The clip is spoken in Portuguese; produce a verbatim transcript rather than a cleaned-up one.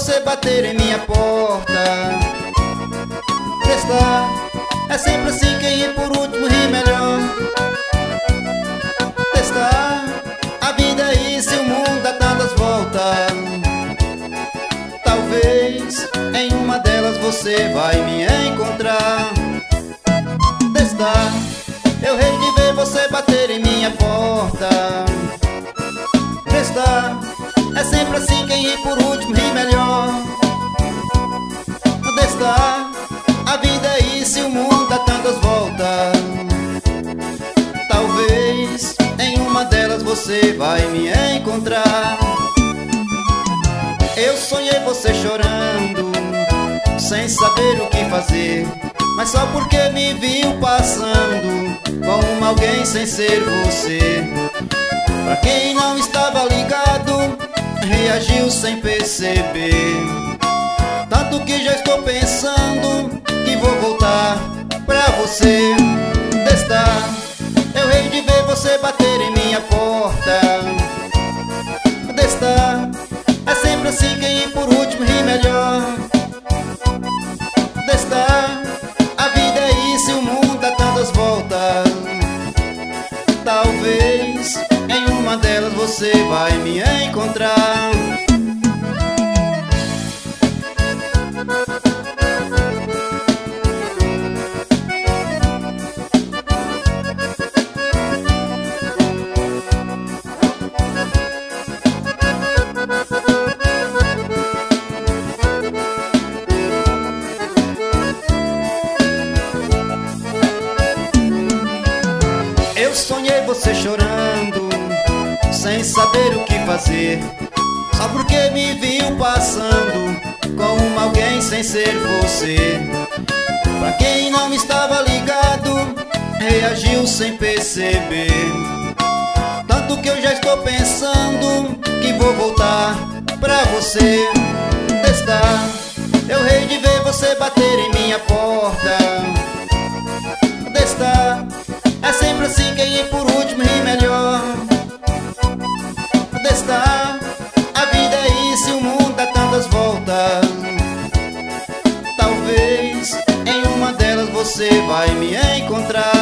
você bater em minha porta. Testar, é sempre assim, quem ri por último ri melhor. Testar, a vida é isso e o mundo dá tantas voltas. Talvez em uma delas você vai me encontrar. Testar, eu rei de ver você bater em minha porta. Testar, é sempre assim, quem ri por último ri melhor. Testar, a vida é isso e o mundo dá tantas voltas. Talvez em uma delas você vai me encontrar. Eu sonhei você chorando, sem saber o que fazer, mas só porque me viu passando com alguém sem ser você. Pra quem não estava ligado, reagiu sem perceber. Tanto que já estou pensando que vou voltar pra você. Testar, eu hei de ver você bater em minha porta. Testar, é sempre assim, quem ri por último ri melhor. Testar, a vida é isso e o mundo dá tantas voltas. Talvez em uma delas você vai me encontrar. Eu sonhei você chorando, sem saber o que fazer, só porque me viu passando com alguém sem ser você. Pra quem não estava ligado, reagiu sem perceber. Tanto que eu já estou pensando que vou voltar pra você. Testar, eu hei de ver você bater em minha porta. Testar, é sempre assim, quem ri por último ri melhor. Testar, a vida é isso e o mundo dá tantas voltas. Talvez em uma delas você vai me encontrar.